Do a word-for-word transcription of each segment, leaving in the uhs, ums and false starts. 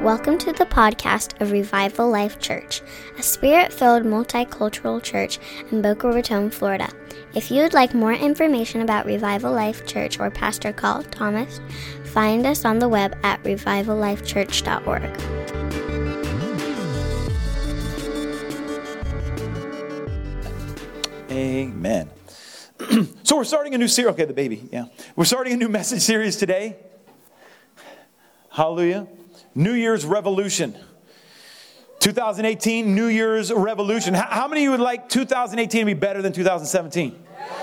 Welcome to the podcast of Revival Life Church, a spirit-filled multicultural church in Boca Raton, Florida. If you would like more information about Revival Life Church or Pastor Carl Thomas, find us on the web at revival life church dot org. Amen. So we're starting a new series. Okay, the baby, yeah. We're starting a new message series today. Hallelujah. New Year's Revolution. twenty eighteen, New Year's Revolution. How, how many of you would like two thousand eighteen to be better than two thousand seventeen?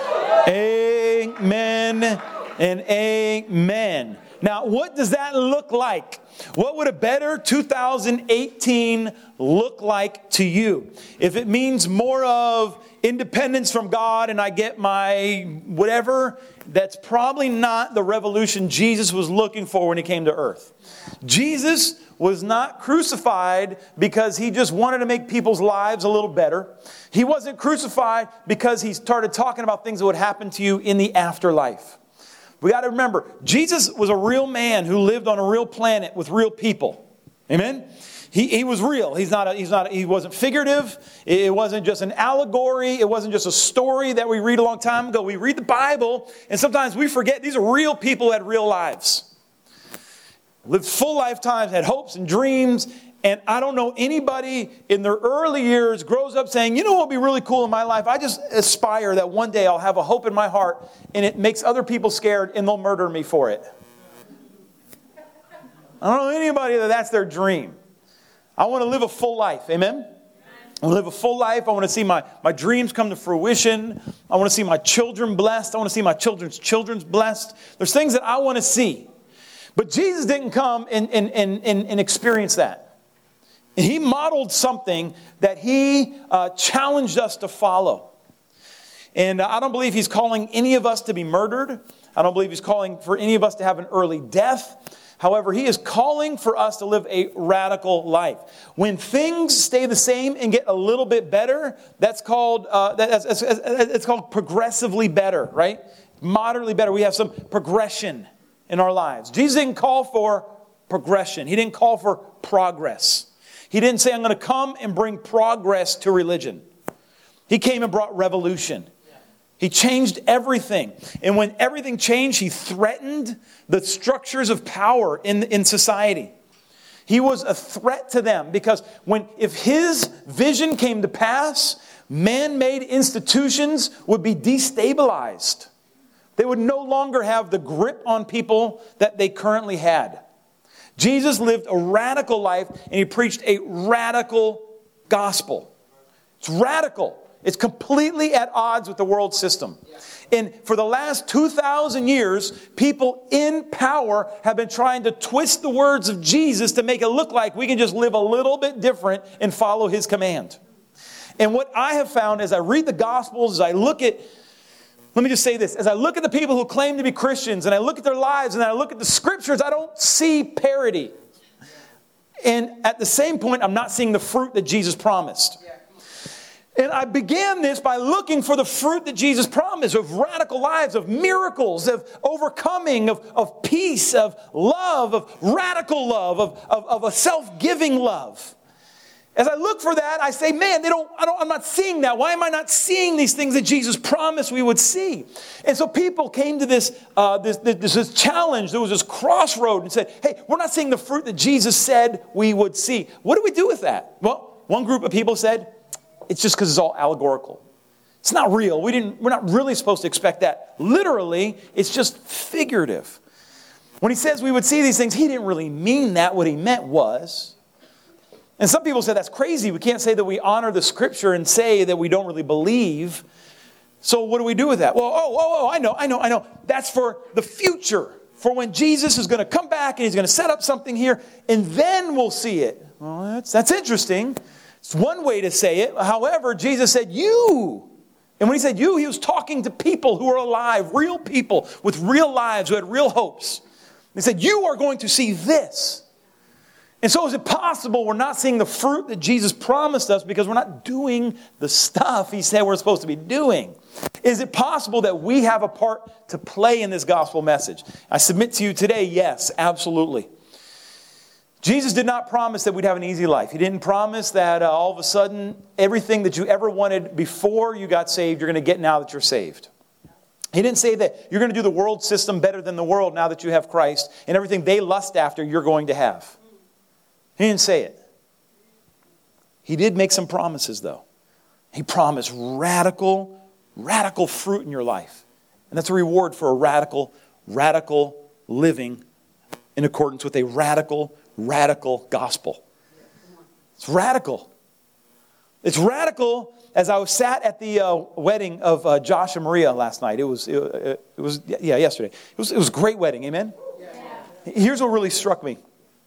Amen and amen. Now, what does that look like? What would a better two thousand eighteen look like to you? If it means more of independence from God and I get my whatever, that's probably not the revolution Jesus was looking for when he came to earth. Jesus was not crucified because he just wanted to make people's lives a little better. He wasn't crucified because he started talking about things that would happen to you in the afterlife. We got to remember, Jesus was a real man who lived on a real planet with real people. Amen? He, he was real. He's not. A, he's not. He wasn't figurative. It wasn't just an allegory. It wasn't just a story that we read a long time ago. We read the Bible, and sometimes we forget these are real people who had real lives. Lived full lifetimes, had hopes and dreams. And I don't know anybody in their early years grows up saying, you know what would be really cool in my life? I just aspire that one day I'll have a hope in my heart and it makes other people scared and they'll murder me for it. I don't know anybody that that's their dream. I want to live a full life. Amen? I want to live a full life. I want to see my, my dreams come to fruition. I want to see my children blessed. I want to see my children's children's blessed. There's things that I want to see. But Jesus didn't come and, and, and, and, and experience that. And he modeled something that he uh, challenged us to follow. And uh, I don't believe he's calling any of us to be murdered. I don't believe he's calling for any of us to have an early death. However, he is calling for us to live a radical life. When things stay the same and get a little bit better, that's called uh, that's, that's, that's, it's called progressively better, right? Moderately better. We have some progression in our lives. Jesus didn't call for progression. He didn't call for progress. He didn't say, I'm going to come and bring progress to religion. He came and brought revolution. He changed everything. And when everything changed, he threatened the structures of power in, in society. He was a threat to them because when if his vision came to pass, man-made institutions would be destabilized. They would no longer have the grip on people that they currently had. Jesus lived a radical life and he preached a radical gospel. It's radical. It's completely at odds with the world system. And for the last two thousand years, people in power have been trying to twist the words of Jesus to make it look like we can just live a little bit different and follow his command. And what I have found as I read the Gospels, as I look at Let me just say this. As I look at the people who claim to be Christians and I look at their lives and I look at the scriptures, I don't see parity. And at the same point, I'm not seeing the fruit that Jesus promised. And I began this by looking for the fruit that Jesus promised of radical lives, of miracles, of overcoming, of, of peace, of love, of radical love, of, of, of a self-giving love. As I look for that, I say, man, they don't, I don't, I'm not seeing that. Why am I not seeing these things that Jesus promised we would see? And so people came to this, uh, this, this, this challenge. There was this crossroad and said, hey, we're not seeing the fruit that Jesus said we would see. What do we do with that? Well, one group of people said, it's just because it's all allegorical. It's not real. We didn't, we're not really supposed to expect that. Literally, it's just figurative. When he says we would see these things, he didn't really mean that. What he meant was... And some people say that's crazy. We can't say that we honor the scripture and say that we don't really believe. So what do we do with that? Well, oh, oh, oh, I know, I know, I know. That's for the future. For when Jesus is going to come back and he's going to set up something here and then we'll see it. Well, that's, that's interesting. It's one way to say it. However, Jesus said, you. And when he said you, he was talking to people who are alive, real people with real lives who had real hopes. He said, you are going to see this. And so is it possible we're not seeing the fruit that Jesus promised us because we're not doing the stuff he said we're supposed to be doing? Is it possible that we have a part to play in this gospel message? I submit to you today, yes, absolutely. Jesus did not promise that we'd have an easy life. He didn't promise that uh, all of a sudden everything that you ever wanted before you got saved, you're going to get now that you're saved. He didn't say that you're going to do the world system better than the world now that you have Christ, and everything they lust after you're going to have. He didn't say it. He did make some promises, though. He promised radical, radical fruit in your life. And that's a reward for a radical, radical living in accordance with a radical, radical gospel. It's radical. It's radical. As I was sat at the uh, wedding of uh, Josh and Maria last night, it was, it, it was yeah, yesterday. It was, it was a great wedding, amen? Yeah. Here's what really struck me.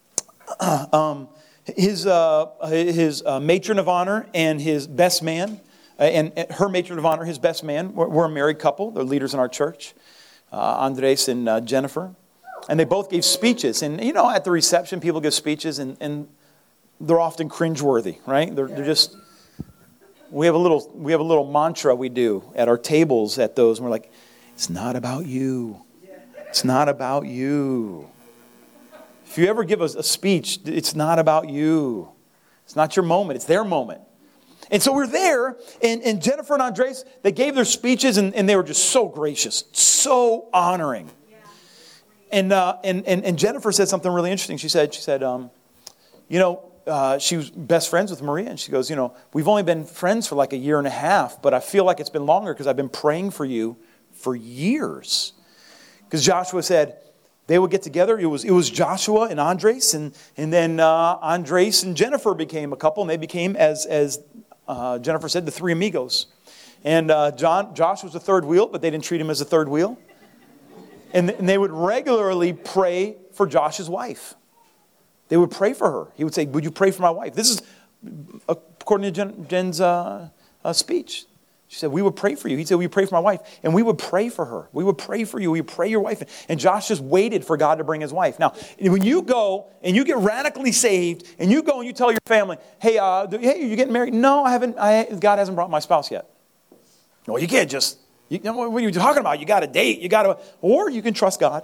um, his uh, his uh, matron of honor and his best man, uh, and, and her matron of honor, his best man, were, were a married couple. They're leaders in our church, uh, Andres and uh, Jennifer. And they both gave speeches. And, you know, at the reception, people give speeches, and, and they're often cringeworthy, right? They're, they're just... We have a little we have a little mantra we do at our tables at those, and we're like, it's not about you. It's not about you. If you ever give us a speech, it's not about you. It's not your moment. It's their moment. And so we're there, and, and Jennifer and Andres, they gave their speeches, and, and they were just so gracious, so honoring. And, uh, and and and Jennifer said something really interesting. She said, she said, um, you know, Uh, she was best friends with Maria, and she goes, you know, we've only been friends for like a year and a half, but I feel like it's been longer because I've been praying for you for years. Because Joshua said they would get together. It was it was Joshua and Andres, and and then uh, Andres and Jennifer became a couple, and they became, as as uh, Jennifer said, the three amigos. And uh, John Josh was the third wheel, but they didn't treat him as a third wheel. And, and they would regularly pray for Josh's wife. They would pray for her. He would say, would you pray for my wife? This is according to Jen, Jen's uh, uh, speech. She said, we would pray for you. He said, will you pray for my wife? And we would pray for her. We would pray for you. We would pray your wife. And Josh just waited for God to bring his wife. Now, when you go and you get radically saved and you go and you tell your family, hey, uh, hey, are you getting married? No, I haven't. I, God hasn't brought my spouse yet. No, you can't just, you, what are you talking about? You got to date. You got to, or you can trust God.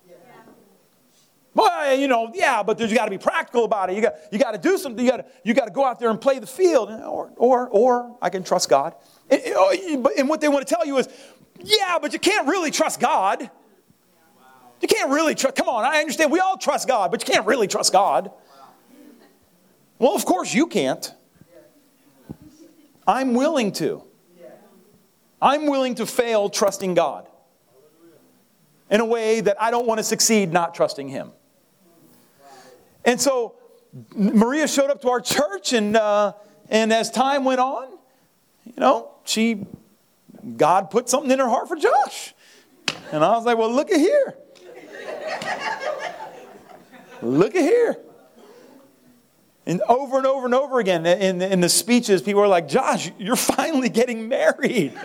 Well, you know, yeah, but there's got to be practical about it. You got you got to do something. You got to you got to go out there and play the field, or or or I can trust God. And, and what they want to tell you is, yeah, but you can't really trust God. You can't really trust. Come on, I understand. We all trust God, but you can't really trust God. Well, of course you can't. I'm willing to. I'm willing to fail trusting God in a way that I don't want to succeed not trusting Him. And so Maria showed up to our church, and uh, and as time went on, you know, she, God put something in her heart for Josh. And I was like, well, look at here. Look at here. And over and over and over again in, in the speeches, people were like, Josh, you're finally getting married.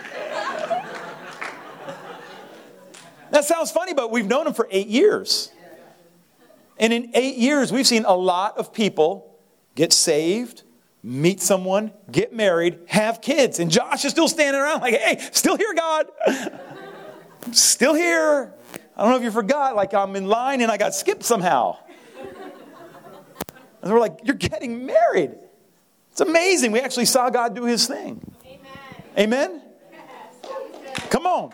That sounds funny, but we've known him for eight years. And in eight years, we've seen a lot of people get saved, meet someone, get married, have kids. And Josh is still standing around like, hey, still here, God. Still here. I don't know if you forgot, like I'm in line and I got skipped somehow. And we're like, you're getting married. It's amazing. We actually saw God do His thing. Amen? Amen? Come on.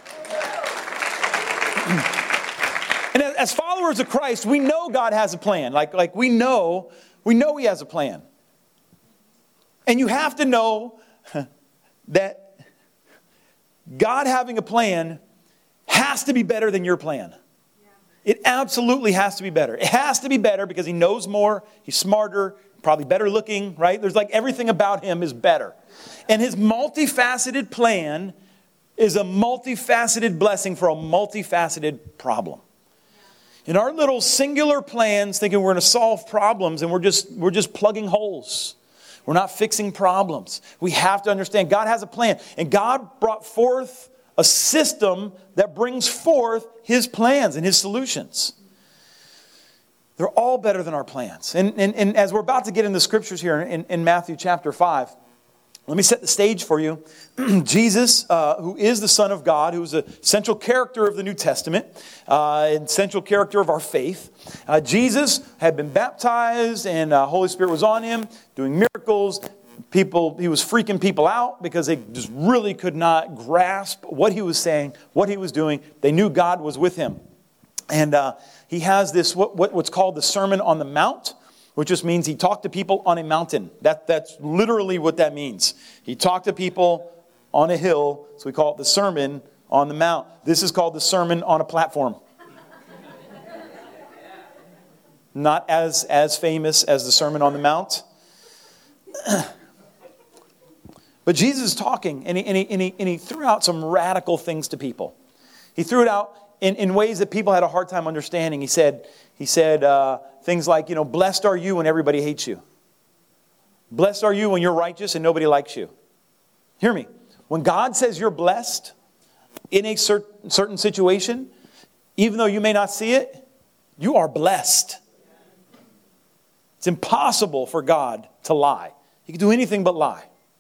And as followers of Christ, we know God has a plan. Like, like we know, we know He has a plan. And you have to know that God having a plan has to be better than your plan. It absolutely has to be better. It has to be better because He knows more, He's smarter, probably better looking, right? There's like everything about Him is better. And His multifaceted plan is a multifaceted blessing for a multifaceted problem. In our little singular plans, thinking we're going to solve problems, and we're just we're just plugging holes. We're not fixing problems. We have to understand God has a plan. And God brought forth a system that brings forth His plans and His solutions. They're all better than our plans. And, and, and as we're about to get into the scriptures here in, in Matthew chapter five, Let me set the stage for you. Jesus, uh, who is the Son of God, who is a central character of the New Testament, uh, and central character of our faith. Uh, Jesus had been baptized, and uh, Holy Spirit was on him, doing miracles. People, he was freaking people out because they just really could not grasp what he was saying, what he was doing. They knew God was with him. And uh, he has this, what, what what's called the Sermon on the Mount, which just means he talked to people on a mountain. That, that's literally what that means. He talked to people on a hill, so we call it the Sermon on the Mount. This is called the Sermon on a Platform. Not as, as famous as the Sermon on the Mount. But Jesus is talking, and he, and, he, and, he, and he threw out some radical things to people. He threw it out in, in ways that people had a hard time understanding. He said, he said uh, things like, you know, blessed are you when everybody hates you. Blessed are you when you're righteous and nobody likes you. Hear me. When God says you're blessed in a certain, certain situation, even though you may not see it, you are blessed. It's impossible for God to lie. He can do anything but lie.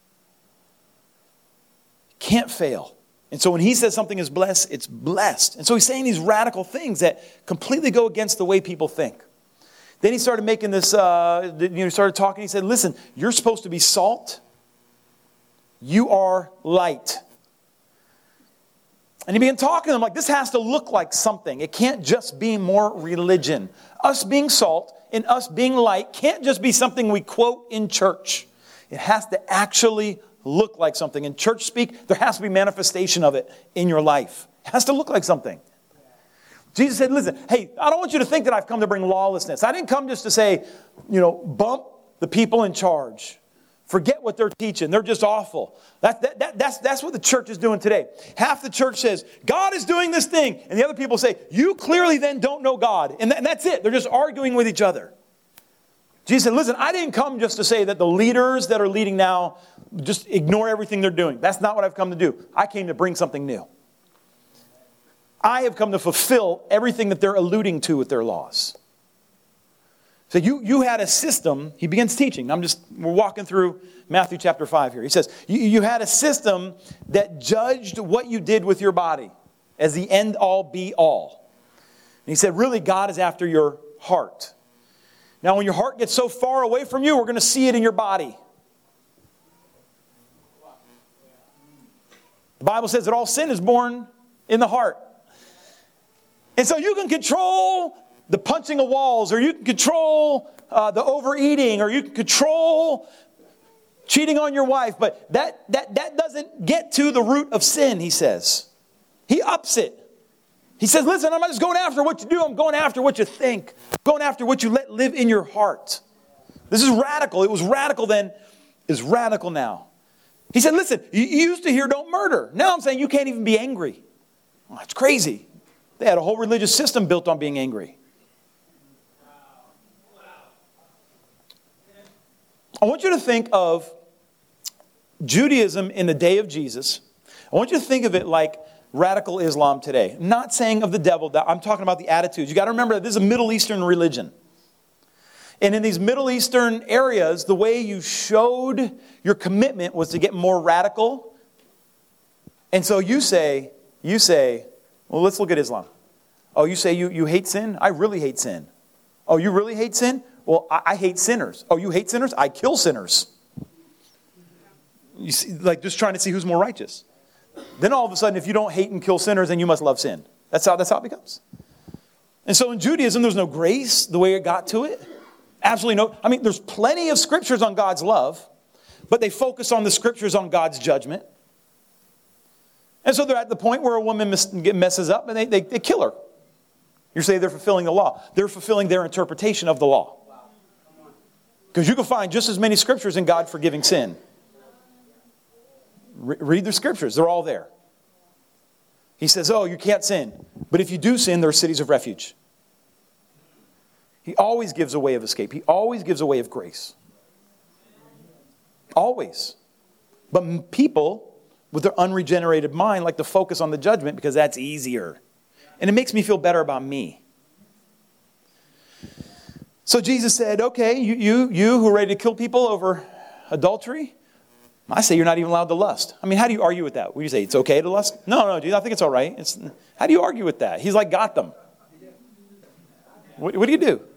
Can't fail. And so when he says something is blessed, it's blessed. And so he's saying these radical things that completely go against the way people think. Then he started making this, uh, you know, he started talking. He said, listen, you're supposed to be salt. You are light. And he began talking to them like, this has to look like something. It can't just be more religion. Us being salt and us being light can't just be something we quote in church. It has to actually look like something. In church speak, there has to be manifestation of it in your life. It has to look like something. Jesus said, listen, hey, I don't want you to think that I've come to bring lawlessness. I didn't come just to say, you know, bump the people in charge. Forget what they're teaching. They're just awful. That, that, that, that's, that's what the church is doing today. Half the church says, God is doing this thing. And the other people say, you clearly then don't know God. And, th- and that's it. They're just arguing with each other. Jesus said, listen, I didn't come just to say that the leaders that are leading now just ignore everything they're doing. That's not what I've come to do. I came to bring something new. I have come to fulfill everything that they're alluding to with their laws. So you, you had a system, he begins teaching. I'm just, we're walking through Matthew chapter five here. He says, you, you had a system that judged what you did with your body as the end all be all. And he said, really, God is after your heart. Now, when your heart gets so far away from you, we're going to see it in your body. The Bible says that all sin is born in the heart. And so you can control the punching of walls, or you can control uh, the overeating, or you can control cheating on your wife. But that, that, that doesn't get to the root of sin, he says. He ups it. He says, listen, I'm not just going after what you do. I'm going after what you think. I'm going after what you let live in your heart. This is radical. It was radical then. It's radical now. He said, listen, you used to hear don't murder. Now I'm saying you can't even be angry. Oh, that's crazy. They had a whole religious system built on being angry. I want you to think of Judaism in the day of Jesus. I want you to think of it like radical Islam today. I'm not saying of the devil. I'm talking about the attitudes. You got to remember that this is a Middle Eastern religion. And in these Middle Eastern areas, the way you showed your commitment was to get more radical. And so you say, you say, well, let's look at Islam. Oh, you say you, you hate sin? I really hate sin. Oh, you really hate sin? Well, I, I hate sinners. Oh, you hate sinners? I kill sinners. You see, like just trying to see who's more righteous. Then all of a sudden, if you don't hate and kill sinners, then you must love sin. That's how, that's how it becomes. And so in Judaism, there's no grace the way it got to it. Absolutely no. I mean, there's plenty of scriptures on God's love, but they focus on the scriptures on God's judgment. And so they're at the point where a woman messes up and they, they, they kill her. You say they're fulfilling the law. They're fulfilling their interpretation of the law. Because you can find just as many scriptures in God forgiving sin. Re- read the scriptures. They're all there. He says, oh, you can't sin. But if you do sin, there are cities of refuge. He always gives a way of escape. He always gives a way of grace. Always. But people with their unregenerated mind like to focus on the judgment because that's easier. And it makes me feel better about me. So Jesus said, okay, you, you, you who are ready to kill people over adultery, I say you're not even allowed to lust. I mean, how do you argue with that? Would you say it's okay to lust? No, no, dude, I think it's all right. It's, how do you argue with that? He's like, got them. What, what do you do?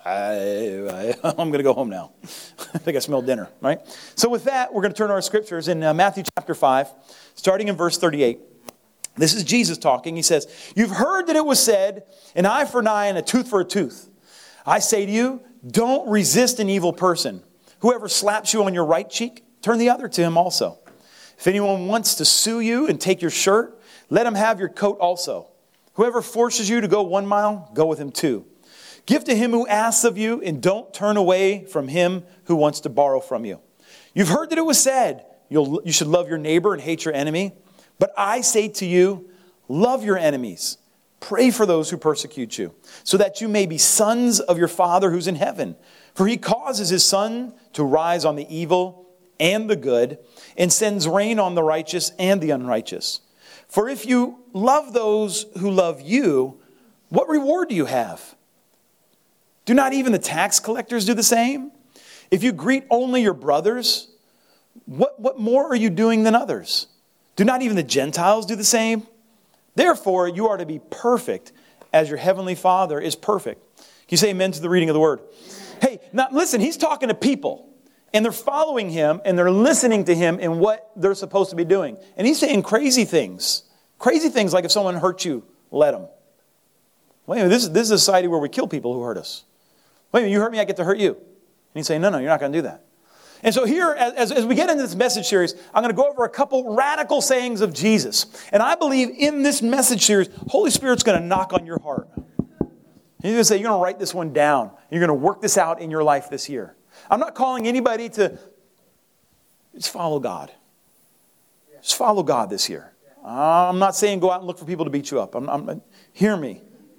I, I, I'm going to go home now. I think I smelled dinner, right? So with that, we're going to turn to our scriptures in uh, Matthew chapter five, starting in verse thirty-eight. This is Jesus talking. He says, you've heard that it was said, an eye for an eye and a tooth for a tooth. I say to you, don't resist an evil person. Whoever slaps you on your right cheek, turn the other to him also. If anyone wants to sue you and take your shirt, let him have your coat also. Whoever forces you to go one mile, go with him two. Give to him who asks of you, and don't turn away from him who wants to borrow from you. You've heard that it was said, you'll, you should love your neighbor and hate your enemy. But I say to you, love your enemies. Pray for those who persecute you, so that you may be sons of your Father who's in heaven. For he causes his sun to rise on the evil and the good, and sends rain on the righteous and the unrighteous. For if you love those who love you, what reward do you have? Do not even the tax collectors do the same? If you greet only your brothers, what, what more are you doing than others? Do not even the Gentiles do the same? Therefore, you are to be perfect as your heavenly Father is perfect. Can you say amen to the reading of the word? Hey, now listen, he's talking to people. And they're following him and they're listening to him in what they're supposed to be doing. And he's saying crazy things. Crazy things like if someone hurts you, let them. Wait a minute, this is, this is a society where we kill people who hurt us. Wait a minute, you hurt me, I get to hurt you. And he's saying, no, no, you're not going to do that. And so here, as, as we get into this message series, I'm going to go over a couple radical sayings of Jesus. And I believe in this message series, Holy Spirit's going to knock on your heart. He's going to say, you're going to write this one down. You're going to work this out in your life this year. I'm not calling anybody to just follow God. Just follow God this year. I'm not saying go out and look for people to beat you up. I'm, I'm, hear me.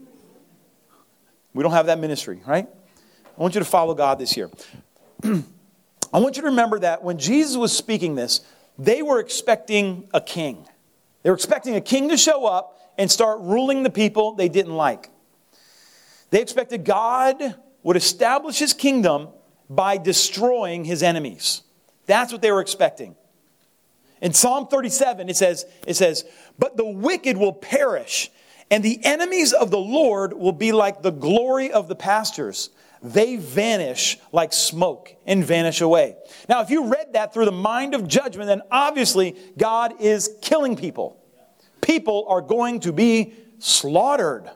We don't have that ministry, right? I want you to follow God this year. I want you to remember that when Jesus was speaking this, they were expecting a king. They were expecting a king to show up and start ruling the people they didn't like. They expected God would establish his kingdom by destroying his enemies. That's what they were expecting. In Psalm thirty-seven, it says, it says, but the wicked will perish, and the enemies of the Lord will be like the glory of the pastures. They vanish like smoke and vanish away. Now, if you read that through the mind of judgment, then obviously God is killing people. People are going to be slaughtered.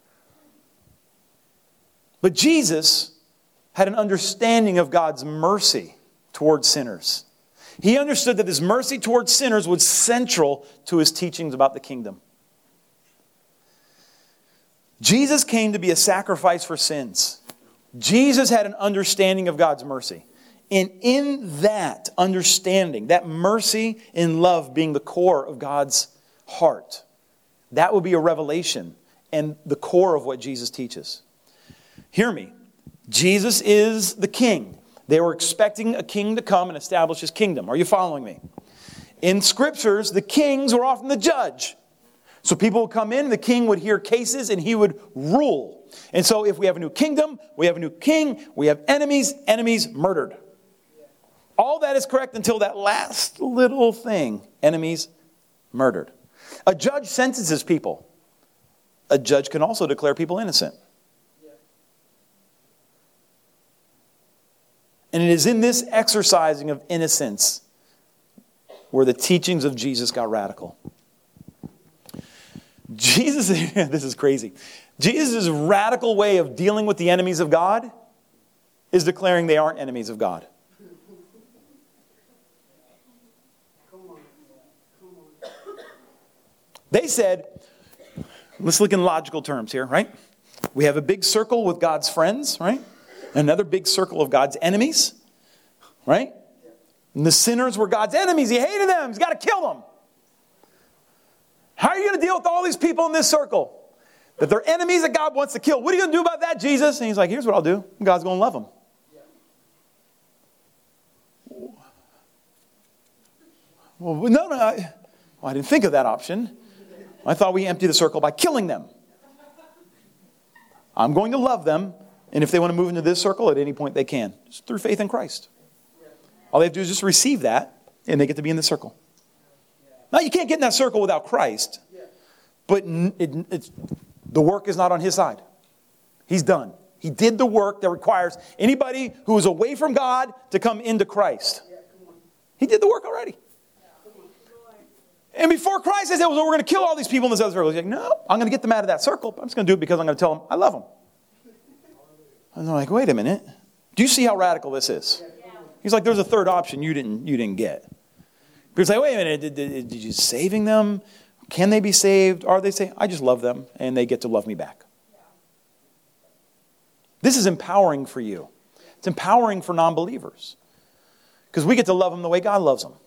But Jesus had an understanding of God's mercy towards sinners. He understood that his mercy towards sinners was central to his teachings about the kingdom. Jesus came to be a sacrifice for sins. Jesus had an understanding of God's mercy. And in that understanding, that mercy and love being the core of God's heart, that will be a revelation and the core of what Jesus teaches. Hear me. Jesus is the king. They were expecting a king to come and establish his kingdom. Are you following me? In scriptures, the kings were often the judge. So people would come in, the king would hear cases, and he would rule. And so if we have a new kingdom, we have a new king, we have enemies, enemies murdered. All that is correct until that last little thing, enemies murdered. A judge sentences people. A judge can also declare people innocent. And it is in this exercising of innocence where the teachings of Jesus got radical. Jesus, this is crazy. Jesus' radical way of dealing with the enemies of God is declaring they aren't enemies of God. They said, let's look in logical terms here, right? We have a big circle with God's friends, right? Another big circle of God's enemies, right? And the sinners were God's enemies. He hated them. He's got to kill them. How are you going to deal with all these people in this circle? That they're enemies that God wants to kill. What are you going to do about that, Jesus? And he's like, here's what I'll do. God's going to love them. Well, no, no. I, well, I didn't think of that option. I thought we empty the circle by killing them. I'm going to love them. And if they want to move into this circle at any point, they can. Just through faith in Christ. All they have to do is just receive that. And they get to be in the circle. Now, you can't get in that circle without Christ. But it, it's, the work is not on his side. He's done. He did the work that requires anybody who is away from God to come into Christ. He did the work already. And before Christ, I said, well, we're going to kill all these people in this other circle. He's like, no, I'm going to get them out of that circle. But I'm just going to do it because I'm going to tell them I love them. And they're like, wait a minute. Do you see how radical this is? He's like, there's a third option you didn't you didn't get. He's like, wait a minute, did, did, did you saving them? Can they be saved? Are they saved? I just love them, and they get to love me back. This is empowering for you. It's empowering for non-believers. Because we get to love them the way God loves them.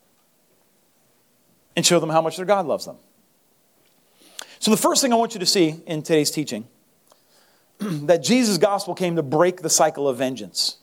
And show them how much their God loves them. So the first thing I want you to see in today's teaching, that Jesus' gospel came to break the cycle of vengeance.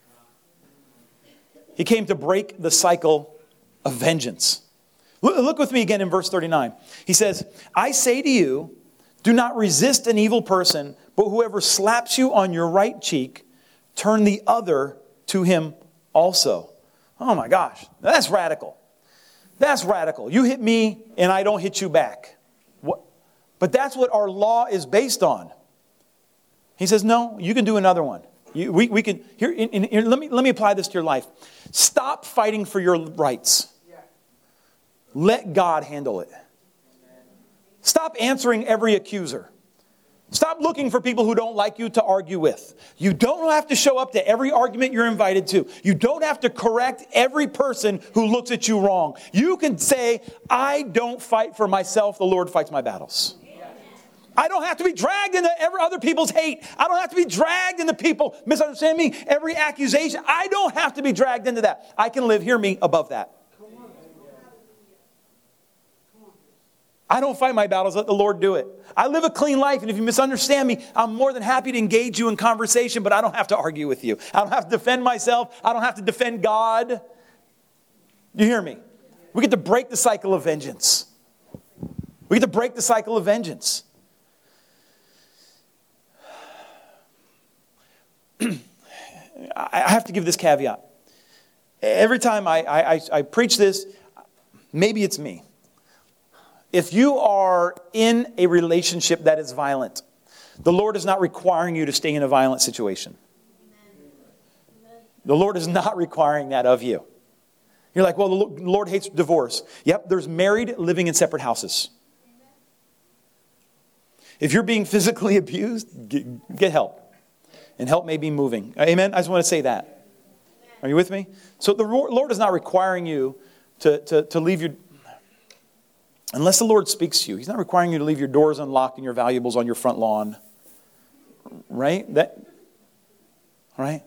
He came to break the cycle of vengeance. Look, look with me again in verse thirty-nine. He says, I say to you, do not resist an evil person, but whoever slaps you on your right cheek, turn the other to him also. Oh my gosh, that's radical. That's radical. You hit me and I don't hit you back. What? But that's what our law is based on. He says, no, you can do another one. You, we, we can, here, in, in, here, let me, let me apply this to your life. Stop fighting for your rights. Let God handle it. Stop answering every accuser. Stop looking for people who don't like you to argue with. You don't have to show up to every argument you're invited to. You don't have to correct every person who looks at you wrong. You can say, I don't fight for myself. The Lord fights my battles. I don't have to be dragged into every other people's hate. I don't have to be dragged into people misunderstanding me. Every accusation. I don't have to be dragged into that. I can live, hear me, above that. I don't fight my battles. Let the Lord do it. I live a clean life. And if you misunderstand me, I'm more than happy to engage you in conversation, but I don't have to argue with you. I don't have to defend myself. I don't have to defend God. You hear me? We get to break the cycle of vengeance. We get to break the cycle of vengeance. I have to give this caveat. Every time I, I, I preach this, maybe it's me. If you are in a relationship that is violent, the Lord is not requiring you to stay in a violent situation. The Lord is not requiring that of you. You're like, well, the Lord hates divorce. Yep, there's married living in separate houses. If you're being physically abused, get, get help. And help may be moving. Amen? I just want to say that. Are you with me? So the Lord is not requiring you to, to, to leave your... Unless the Lord speaks to you, He's not requiring you to leave your doors unlocked and your valuables on your front lawn. Right? That, right?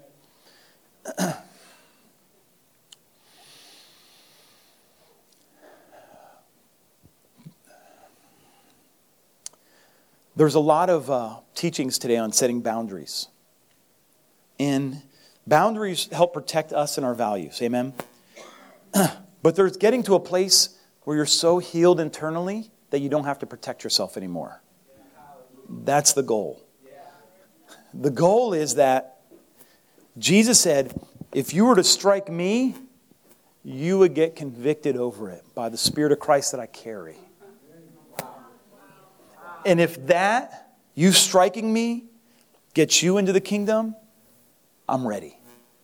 There's a lot of uh, teachings today on setting boundaries. And boundaries help protect us and our values. Amen? But there's getting to a place where you're so healed internally that you don't have to protect yourself anymore. That's the goal. The goal is that Jesus said, if you were to strike me, you would get convicted over it by the Spirit of Christ that I carry. And if that, you striking me, gets you into the kingdom, I'm ready.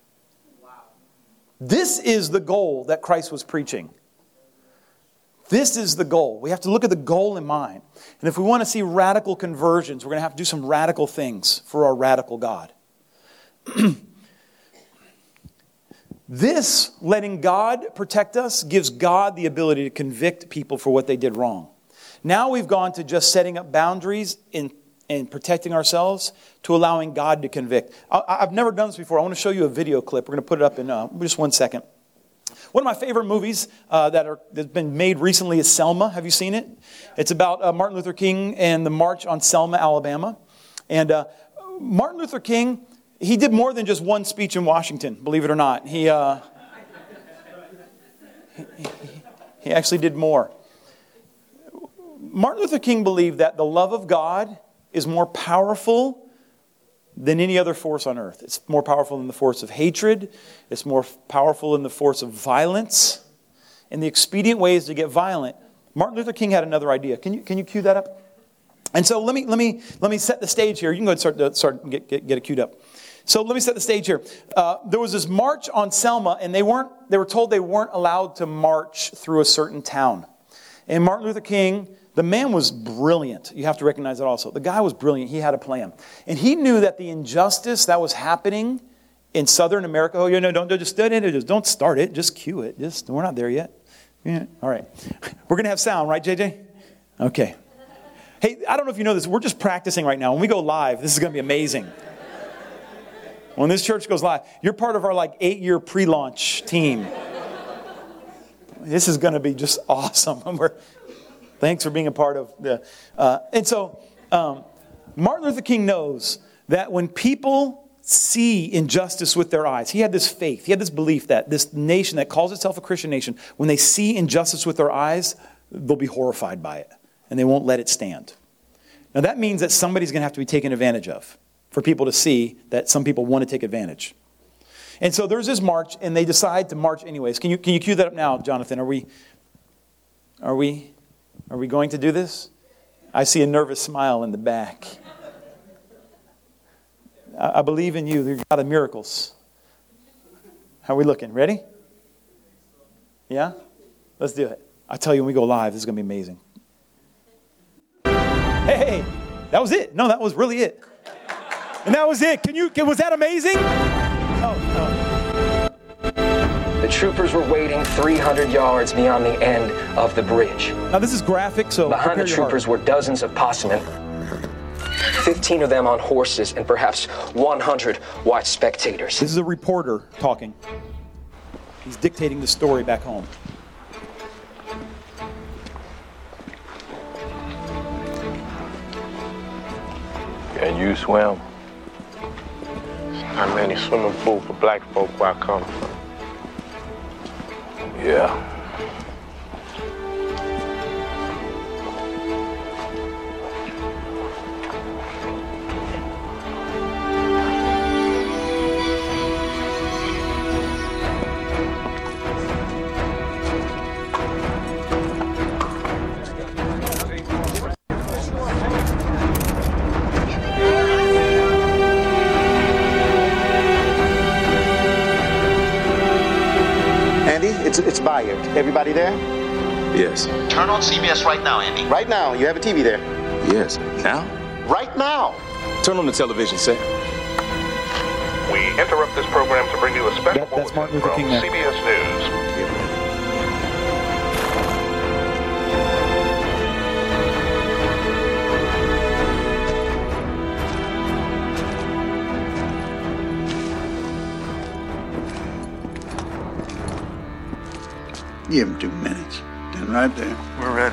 This is the goal that Christ was preaching. This is the goal. We have to look at the goal in mind. And if we want to see radical conversions, we're going to have to do some radical things for our radical God. This, letting God protect us, gives God the ability to convict people for what they did wrong. Now we've gone to just setting up boundaries in, in protecting ourselves to allowing God to convict. I, I've never done this before. I want to show you a video clip. We're going to put it up in uh, just one second. One of my favorite movies uh, that are that's been made recently is Selma. Have you seen it? It's about uh, Martin Luther King and the march on Selma, Alabama. And uh, Martin Luther King, he did more than just one speech in Washington, believe it or not. He, uh, he, he actually did more. Martin Luther King believed that the love of God is more powerful than any other force on earth. It's more powerful than the force of hatred. It's more powerful than the force of violence. and the expedient ways to get violent, Martin Luther King had another idea. Can you can you cue that up? And so let me let me let me set the stage here. You can go and start to start get get, get it queued up. So let me set the stage here. Uh, there was this march on Selma, and they weren't they were told they weren't allowed to march through a certain town. And Martin Luther King, the man was brilliant. You have to recognize that also. The guy was brilliant. He had a plan, and he knew that the injustice that was happening in Southern America. Oh, you know, don't, don't just just don't start it. Just cue it. Just we're not there yet. Yeah. All right. We're going to have sound, right, J J? Okay. Hey, I don't know if you know this. We're just practicing right now. When we go live, this is going to be amazing. When this church goes live, you're part of our like eight-year pre-launch team. This is going to be just awesome. We're, thanks for being a part of the... Uh, and so, um, Martin Luther King knows that when people see injustice with their eyes. He had this faith. He had this belief that this nation that calls itself a Christian nation, when they see injustice with their eyes, they'll be horrified by it, and they won't let it stand. Now that means that somebody's going to have to be taken advantage of for people to see that some people want to take advantage. And so there's this march, and they decide to march anyways. Can you can you cue that up now, Jonathan? Are we are we are we going to do this? I see a nervous smile in the back. I believe in you. You're God of miracles. How are we looking? Ready? Yeah? Let's do it. I tell you, when we go live, this is going to be amazing. Hey, that was it. No, that was really it. And that was it. Can you? Was that amazing? Oh, oh. The troopers were waiting three hundred yards beyond the end of the bridge. Now, this is graphic, so behind the troopers were dozens of possemen. fifteen of them on horses, and perhaps one hundred white spectators. This is a reporter talking. He's dictating the story back home. Can you swim? Not many swimming pool for black folk where I come from. Yeah. It's, it's Bayard. Everybody there? Yes. Turn on C B S right now, Andy. Right now. You have a T V there? Yes. Now? Right now. Turn on the television set. We interrupt this program to bring you a special that, that's bulletin Martin Luther King from C B S News. Give him two minutes. Stand right there. We're ready.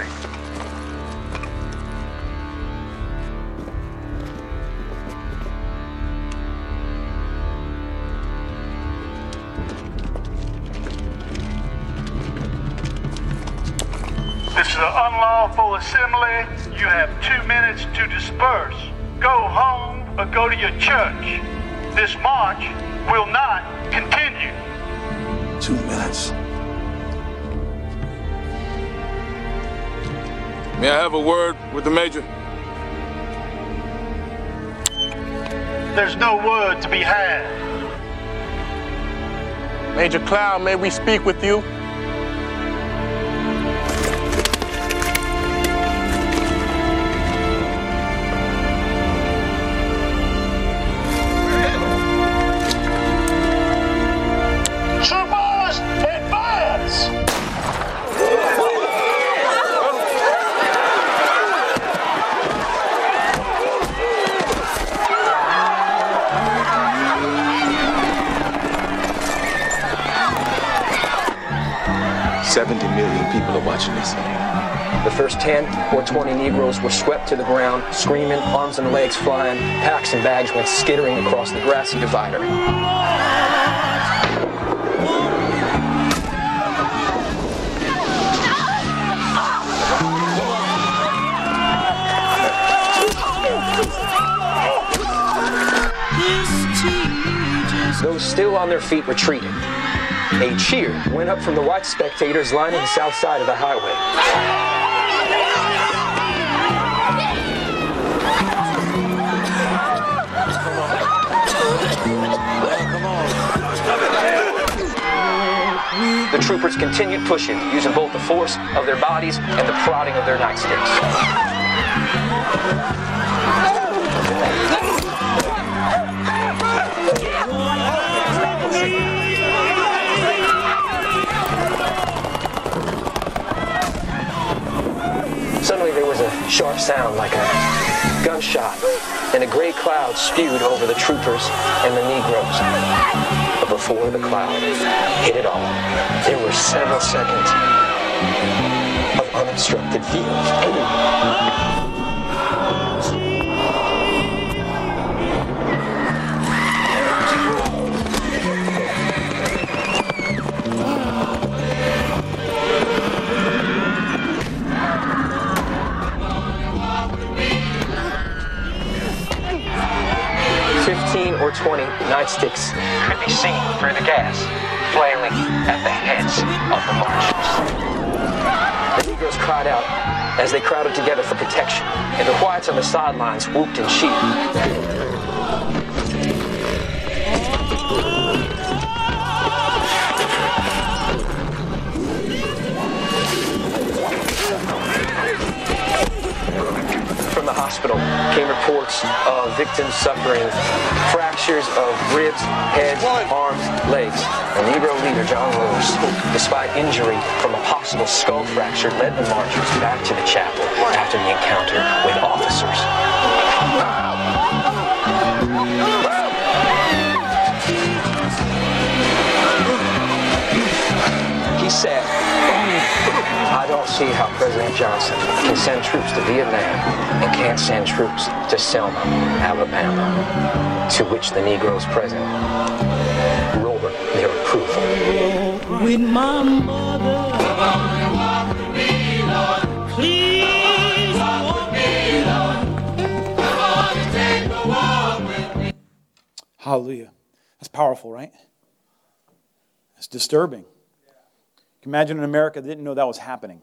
This is an unlawful assembly. You have two minutes to disperse. Go home or go to your church. This march will not continue. Two minutes. May I have a word with the major? There's no word to be had. Major Cloud, may we speak with you? Troopers, advance! seventy million people are watching this. The first ten or twenty Negroes were swept to the ground, screaming, arms and legs flying. Packs and bags went skittering across the grassy divider. Those still on their feet retreated. A cheer went up from the white spectators lining the south side of the highway. The troopers continued pushing, using both the force of their bodies and the prodding of their nightsticks. Suddenly there was a sharp sound like a gunshot, and a gray cloud spewed over the troopers and the Negroes. But before the cloud hit it all, there were several seconds of unobstructed field. fifteen or twenty nightsticks could be seen through the gas, flailing at the heads of the marchers. The Negroes cried out as they crowded together for protection, and the whites on the sidelines whooped and cheered. From the hospital came reports of victims suffering fractures of ribs, heads, arms, legs. The Negro leader, John Rose, despite injury from a possible skull fracture, led the marchers back to the chapel after the encounter with officers. He said, I don't see how President Johnson can send troops to Vietnam and can't send troops to Selma, Alabama, to which the Negroes present roared their approval. With my mother, please walk me, Lord. Take the walk with me. Hallelujah. That's powerful, right? It's disturbing. Imagine in America that didn't know that was happening.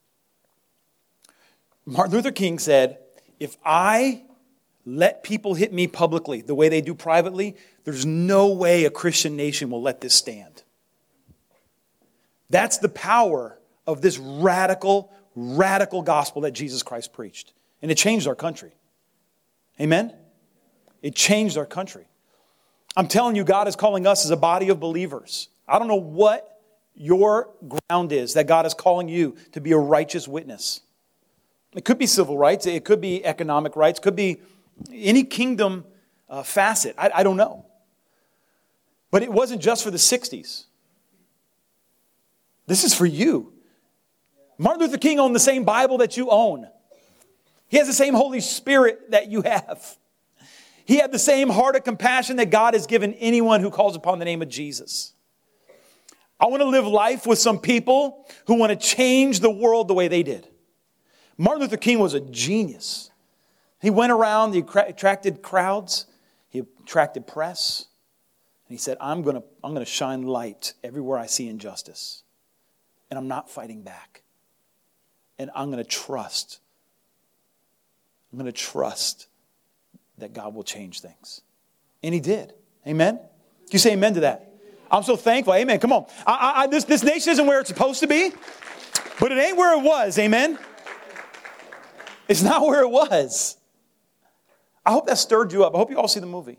Martin Luther King said, if I let people hit me publicly the way they do privately, there's no way a Christian nation will let this stand. That's the power of this radical, radical gospel that Jesus Christ preached. And it changed our country. Amen? It changed our country. I'm telling you, God is calling us as a body of believers. I don't know what your ground is that God is calling you to be a righteous witness. It could be civil rights. It could be economic rights. It could be any kingdom uh, facet. I, I don't know. But it wasn't just for the sixties. This is for you. Martin Luther King owned the same Bible that you own. He has the same Holy Spirit that you have. He had the same heart of compassion that God has given anyone who calls upon the name of Jesus. I want to live life with some people who want to change the world the way they did. Martin Luther King was a genius. He went around, he attracted crowds, he attracted press, and he said, I'm going to, I'm going to shine light everywhere I see injustice. And I'm not fighting back. And I'm going to trust. I'm going to trust that God will change things. And he did. Amen? Can you say amen to that? I'm so thankful. Amen. Come on. I, I, this, this nation isn't where it's supposed to be, but it ain't where it was. Amen. It's not where it was. I hope that stirred you up. I hope you all see the movie.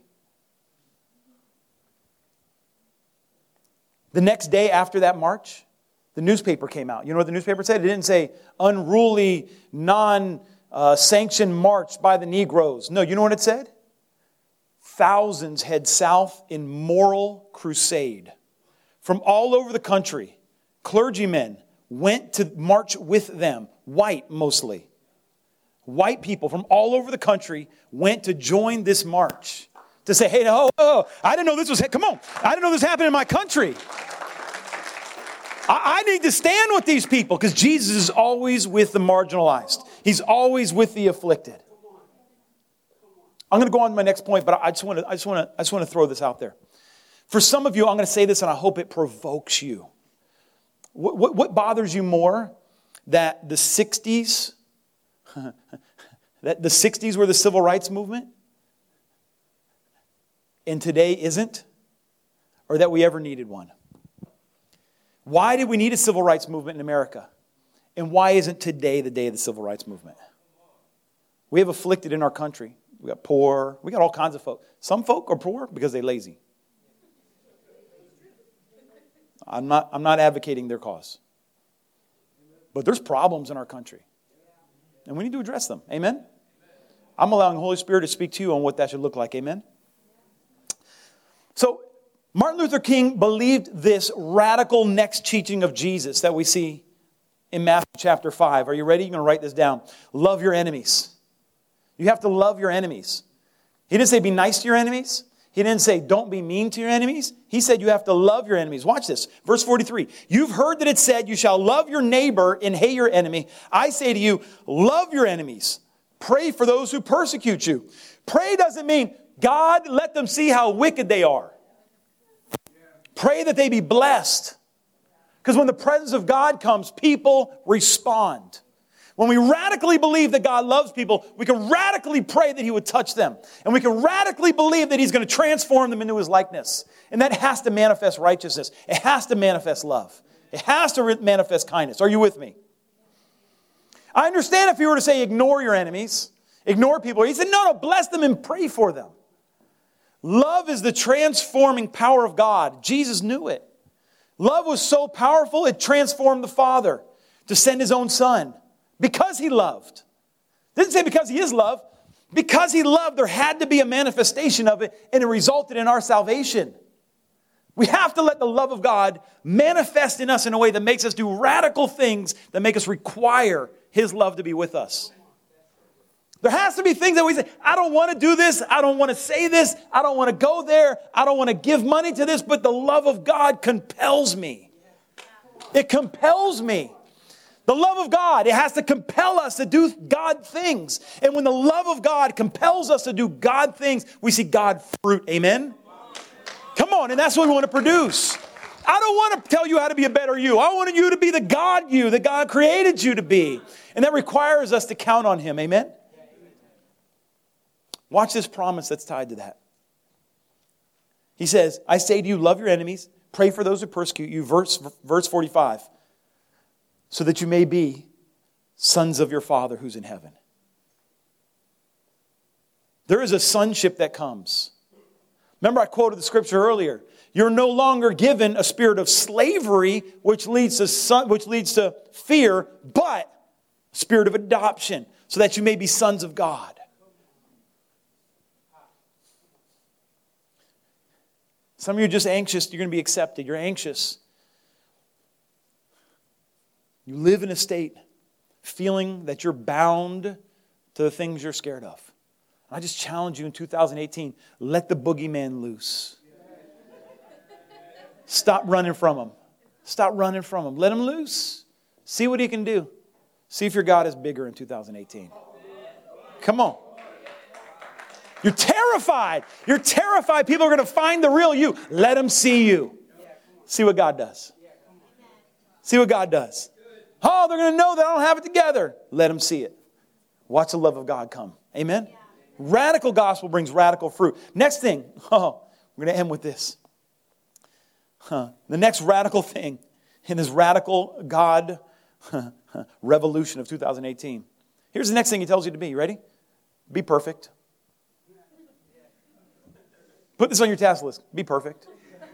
The next day after that march, the newspaper came out. You know what the newspaper said? It didn't say unruly, non-sanctioned march by the Negroes. No, you know what it said? Thousands head south in moral crusade. From all over the country, clergymen went to march with them, white mostly. White people from all over the country went to join this march. To say, hey, no, oh, I didn't know this was, come on, I didn't know this happened in my country. I, I need to stand with these people because Jesus is always with the marginalized. He's always with the afflicted. I'm going to go on to my next point, but I just want to, I just want to, I just want to throw this out there. For some of you, I'm going to say this and I hope it provokes you. What, what, what bothers you more? That the sixties, that the sixties were the civil rights movement and today isn't? Or that we ever needed one? Why did we need a civil rights movement in America? And why isn't today the day of the civil rights movement? We have afflicted in our country. We got poor. We got all kinds of folk. Some folk are poor because they're lazy. I'm not, I'm not advocating their cause. But there's problems in our country. And we need to address them. Amen? I'm allowing the Holy Spirit to speak to you on what that should look like. Amen? So, Martin Luther King believed this radical next teaching of Jesus that we see in Matthew chapter five. Are you ready? You're going to write this down. Love your enemies. You have to love your enemies. He didn't say be nice to your enemies. He didn't say don't be mean to your enemies. He said you have to love your enemies. Watch this. Verse forty-three. You've heard that it said you shall love your neighbor and hate your enemy. I say to you, love your enemies. Pray for those who persecute you. Pray doesn't mean God, let them see how wicked they are. Pray that they be blessed. Because when the presence of God comes, people respond. When we radically believe that God loves people, we can radically pray that He would touch them. And we can radically believe that He's going to transform them into His likeness. And that has to manifest righteousness. It has to manifest love. It has to manifest kindness. Are you with me? I understand if you were to say ignore your enemies, ignore people. He said, no, no, bless them and pray for them. Love is the transforming power of God. Jesus knew it. Love was so powerful, it transformed the Father to send His own Son. Because He loved. Didn't say because He is love. Because He loved, there had to be a manifestation of it, and it resulted in our salvation. We have to let the love of God manifest in us in a way that makes us do radical things that make us require His love to be with us. There has to be things that we say, I don't want to do this. I don't want to say this. I don't want to go there. I don't want to give money to this. But the love of God compels me. It compels me. The love of God, it has to compel us to do God things. And when the love of God compels us to do God things, we see God fruit. Amen? Come on, and that's what we want to produce. I don't want to tell you how to be a better you. I want you to be the God you that God created you to be. And that requires us to count on Him. Amen? Watch this promise that's tied to that. He says, I say to you, love your enemies, pray for those who persecute you. Verse, verse forty-five. So that you may be sons of your Father who's in heaven. There is a sonship that comes. Remember I quoted the scripture earlier. You're no longer given a spirit of slavery, which leads to son, which leads to fear, but a spirit of adoption, so that you may be sons of God. Some of you are just anxious. You're going to be accepted. You're anxious. You live in a state feeling that you're bound to the things you're scared of. I just challenge you in two thousand eighteen, let the boogeyman loose. Stop running from him. Stop running from him. Let him loose. See what he can do. See if your God is bigger in two thousand eighteen. Come on. You're terrified. You're terrified people are going to find the real you. Let them see you. See what God does. See what God does. Oh, they're going to know that I don't have it together. Let them see it. Watch the love of God come. Amen? Yeah. Radical gospel brings radical fruit. Next thing. Oh, we're going to end with this. Huh. The next radical thing in this radical God revolution of two thousand eighteen. Here's the next thing He tells you to be. You ready? Be perfect. Put this on your task list. Be perfect.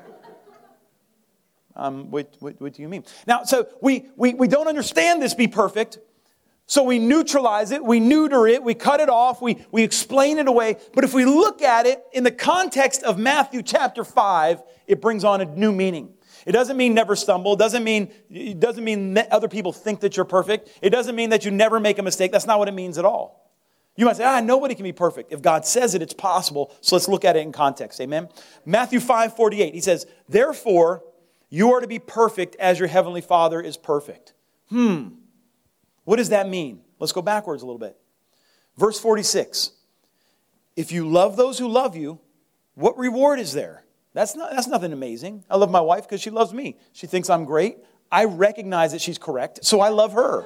Um, what, what, what do you mean? Now, so we, we, we don't understand this be perfect. So we neutralize it. We neuter it. We cut it off. We, we explain it away. But if we look at it in the context of Matthew chapter five, it brings on a new meaning. It doesn't mean never stumble. It doesn't mean, it doesn't mean that other people think that you're perfect. It doesn't mean that you never make a mistake. That's not what it means at all. You might say, ah, nobody can be perfect. If God says it, it's possible. So let's look at it in context. Amen? Matthew five forty-eight, He says, therefore, you are to be perfect as your heavenly Father is perfect. Hmm. What does that mean? Let's go backwards a little bit. Verse forty-six. If you love those who love you, what reward is there? That's not, that's nothing amazing. I love my wife because she loves me. She thinks I'm great. I recognize that she's correct, so I love her.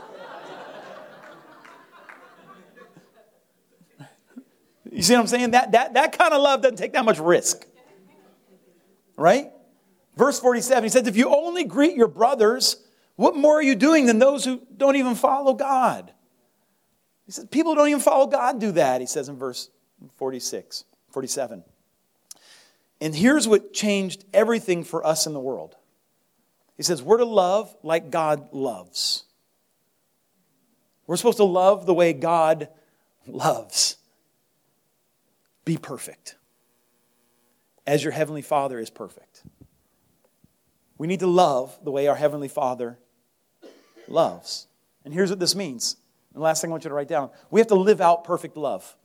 You see what I'm saying? That, that, that kind of love doesn't take that much risk. Right? Verse forty-seven, he says, if you only greet your brothers, what more are you doing than those who don't even follow God? He says, people who don't even follow God do that, he says in verse forty-six, forty-seven. And here's what changed everything for us in the world. He says, we're to love like God loves. We're supposed to love the way God loves. Be perfect, as your Heavenly Father is perfect. We need to love the way our Heavenly Father loves. And here's what this means. And the last thing I want you to write down. We have to live out perfect love.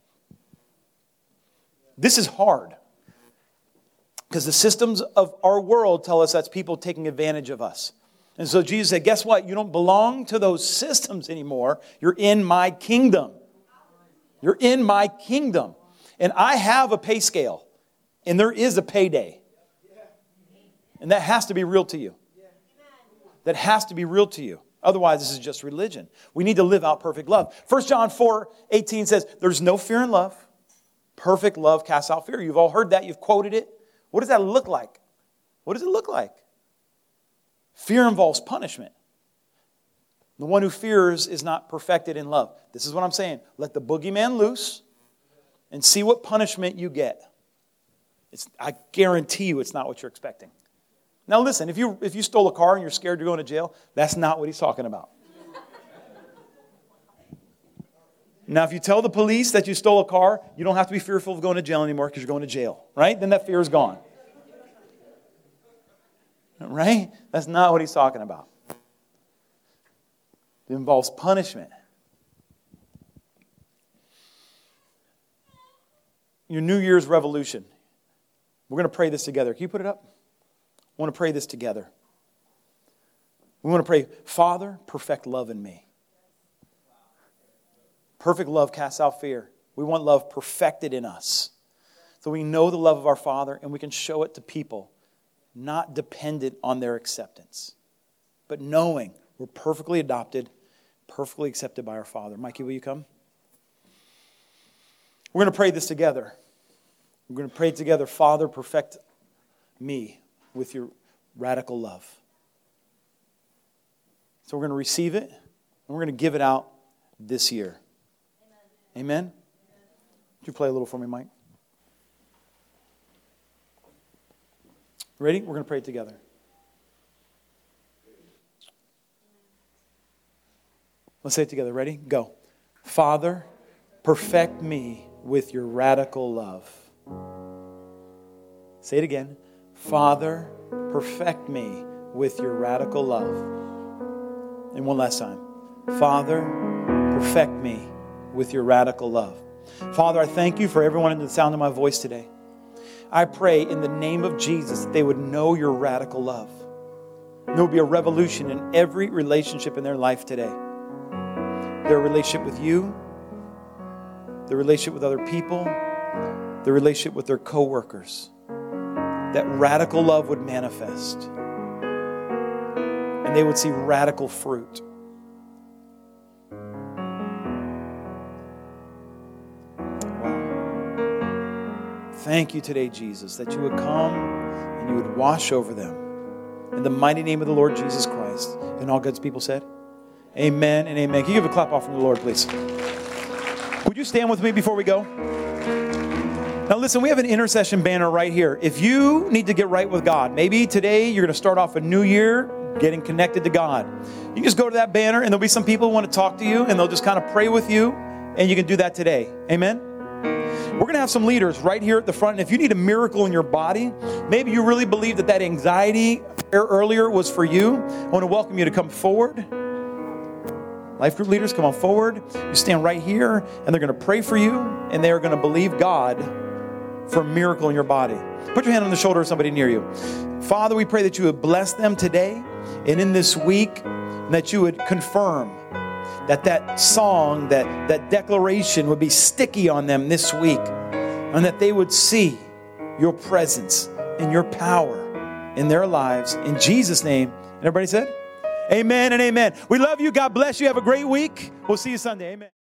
This is hard. Because the systems of our world tell us that's people taking advantage of us. And so Jesus said, guess what? You don't belong to those systems anymore. You're in my kingdom. You're in my kingdom. And I have a pay scale. And there is a payday. And that has to be real to you. That has to be real to you. Otherwise, this is just religion. We need to live out perfect love. First John four eighteen says, there's no fear in love. Perfect love casts out fear. You've all heard that. You've quoted it. What does that look like? What does it look like? Fear involves punishment. The one who fears is not perfected in love. This is what I'm saying. Let the boogeyman loose and see what punishment you get. It's, I guarantee you it's not what you're expecting. Now listen, if you if you stole a car and you're scared you're going to jail, that's not what he's talking about. Now if you tell the police that you stole a car, you don't have to be fearful of going to jail anymore because you're going to jail, right? Then that fear is gone. Right? That's not what he's talking about. It involves punishment. Your New Year's revolution. We're going to pray this together. Can you put it up? I want to pray this together. We want to pray, Father, perfect love in me. Perfect love casts out fear. We want love perfected in us. So we know the love of our Father and we can show it to people, not dependent on their acceptance, but knowing we're perfectly adopted, perfectly accepted by our Father. Mikey, will you come? We're going to pray this together. We're going to pray together, Father, perfect me with your radical love. So we're going to receive it, and we're going to give it out this year. Amen? Amen? Amen. Would you play a little for me, Mike? Ready? We're going to pray it together. Let's say it together. Ready? Go. Father, perfect me with your radical love. Say it again. Father, perfect me with your radical love. And one last time. Father, perfect me with your radical love. Father, I thank you for everyone in the sound of my voice today. I pray in the name of Jesus that they would know your radical love. There will be a revolution in every relationship in their life today. Their relationship with you, their relationship with other people, their relationship with their co-workers. That radical love would manifest. And they would see radical fruit. Wow. Thank you today, Jesus, that you would come and you would wash over them. In the mighty name of the Lord Jesus Christ. And all God's people said, amen and amen. Can you give a clap offering to the Lord, please? Would you stand with me before we go? Now listen, we have an intercession banner right here. If you need to get right with God, maybe today you're going to start off a new year getting connected to God. You can just go to that banner and there'll be some people who want to talk to you and they'll just kind of pray with you and you can do that today. Amen? We're going to have some leaders right here at the front. And if you need a miracle in your body, maybe you really believe that that anxiety earlier was for you, I want to welcome you to come forward. Life group leaders, come on forward. You stand right here and they're going to pray for you and they are going to believe God for a miracle in your body. Put your hand on the shoulder of somebody near you. Father, we pray that you would bless them today and in this week, and that you would confirm that that song, that, that declaration would be sticky on them this week, and that they would see your presence in your power in their lives. In Jesus' name. And everybody said, amen and amen. We love you. God bless you. Have a great week. We'll see you Sunday. Amen.